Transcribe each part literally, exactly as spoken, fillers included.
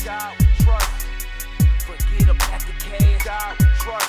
God we trust. Forget about the cash. God we trust.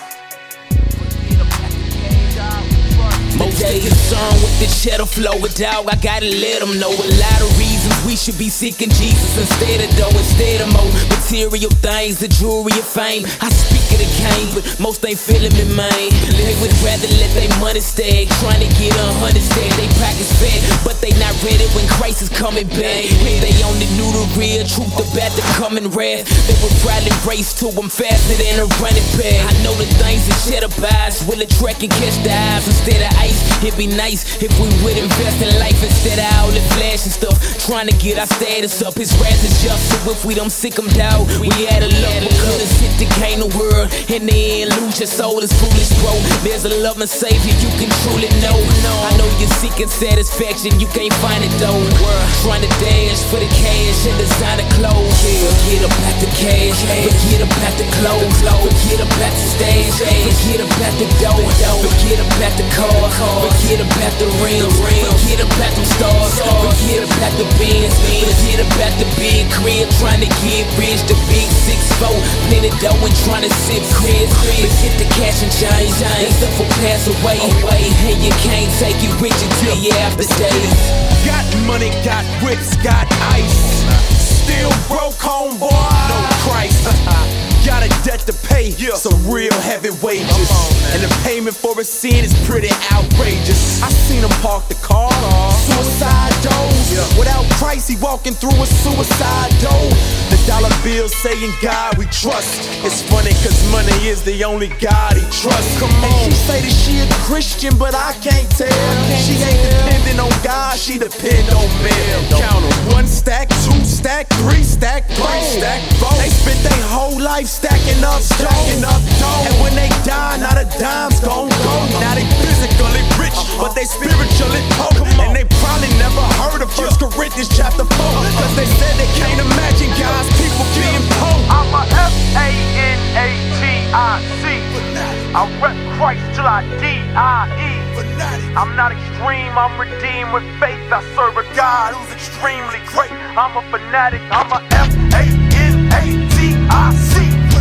Forget about the cash. God we trust. Most they concerned with the cheddar flow, but dog, I gotta let them know a lot of reasons we should be seeking Jesus instead of dough, instead of more material things, the jewelry of fame. I speak of the game, but most ain't feeling me, man. They would rather let their money stag, trying to get a hundred stag. They pockets fat, but they not ready when Christ is coming back. They only knew the real truth about the coming wrath. They would probably race to them faster than a running back. I know the things that cheddar buys will attract and catch the eyes instead of ice. It'd be nice if we would invest in life instead of all the flash and stuff, trying to get our status up. His wrath is just, so if we don't sick him down, we had a love. We could've sit to gain the world, in the end lose your soul is foolish, bro. There's a loving savior you can truly know. I know you're seeking satisfaction, you can't find it though. Trying to dash for the cash and designer clothes. Forget about the cash, forget about the clothes, forget about the stash, forget about the dough, forget about the car, forget about the ring, forget about them stars, forget about the Benz, forget about the big crib, trying to get rich, the big six four, plenty dough and trying to sip cribs. Forget the cash and change, and stuff will pass away, and you can't take it with you till you after days. Got money, got whips, got ice. Still broke, homeboy. No Christ. Got a debt to pay, some real heavy wages. And the payment for a sin is pretty outrageous. I seen him park the car, suicide doors. Without Christ, he walking through a suicide door. The dollar bill saying God we trust. It's funny cause money is the only God he trusts. Come on. And she say that she a Christian, but I can't tell. She ain't depending on God, she depend on men. Count them. One stack, two stack, three stack, three stack, four. They spent their whole life stacking up, stacking up dough. And when they die, not a dime's gon' go. Now they physically rich, but they spiritually poor. And they probably never heard of First Corinthians chapter four, cause they said they can't imagine God's people being poor. I'm a F A N A T I C. I rep Christ till I D I E. I'm not extreme, I'm redeemed with faith. I serve a God who's extremely great. I'm a fanatic, I'm a F A N A T I C.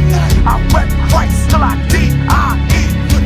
I rep Christ till I D I E.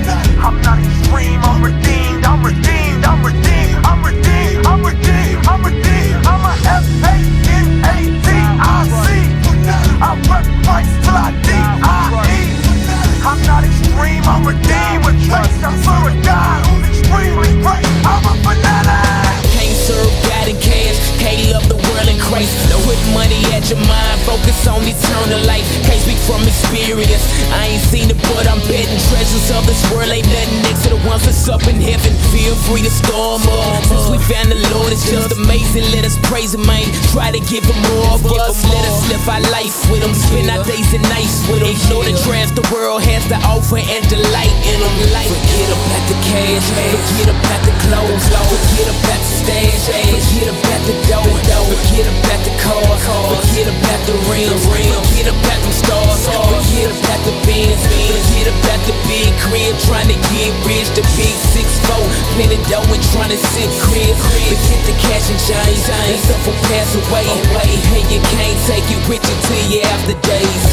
I'm not extreme, I'm redeemed, I'm redeemed, I'm redeemed, I'm redeemed, I'm redeemed, I'm redeemed. I'm a F A N A T I C. I rep Christ till I D I E. I'm not extreme, I'm redeemed with faith. I serve a God who's extremely great. I'm a fanatic. Can't serve God in cash, can't love the world in Christ. Put money at your mind, focus on eternal life. Can't speak from experience, I ain't seen it but I'm betting treasures of this world ain't nothing next to the ones that's up in heaven. Feel free to storm up, since we found the Lord it's just amazing. Let us praise him, man, try to give him more of us. Let us live our life with him, spend our days and nights with him. Ignore the trash the world has to offer and delight in him. Forget about the cash, forget about the clothes, forget about the stash, forget about the dough, forget about the car, forget about the ring, forget about them stars, forget about the Benz, forget about the big crib, trying to get rich, the big six four, plenty dough and trying to sip cribs. Forget the cash and change, and stuff will pass away, and you can't take it with you till you after days.